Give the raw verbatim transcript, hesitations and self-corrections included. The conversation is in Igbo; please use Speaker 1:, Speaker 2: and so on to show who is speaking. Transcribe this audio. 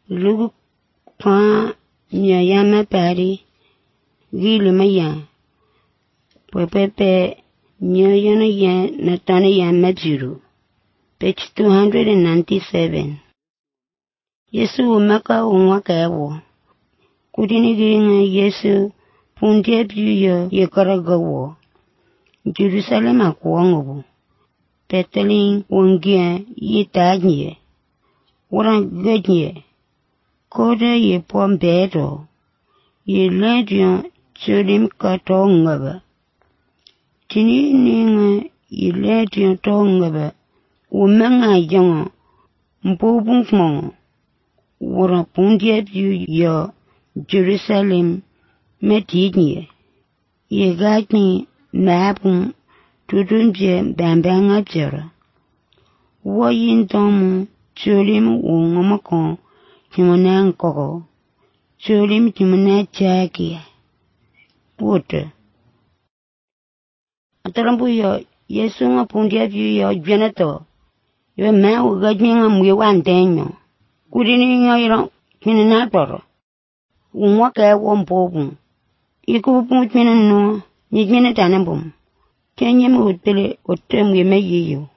Speaker 1: Lugu pa mia yama pari gilu maya pepepe mia yana ya natana yama juru. Page two hundred ninety-seven. Yesu umaka umwaka ewo. Kudini giringa Yesu pundia biyo yekaragawo. Jerusalem akuangobu. Peteling wongia yitanye. Warang gadye. Koda ye pombedo. Ye ledyon cholim katongaba. Tini ninga ye ledyon tongaba. Umanga yanga. Mbobung mongo. Warang pundia biyo ya Jerusalem medinye. Ye gadni mapung tudunje bambanga jera. Wayin tomu cholim wongamakon himanang koko. Cholim himana chaki. Wote. Atarambu yo Yesu nga pundia biyo ya jenato. Yo mau gadni nga mwe wantenyo. Kudini nga yirang hinanatoro. Umwaka ewo mpobu. Ikubu pumit minano. Nijmina tanambum. Kenya mwutele otemwe meyiyo.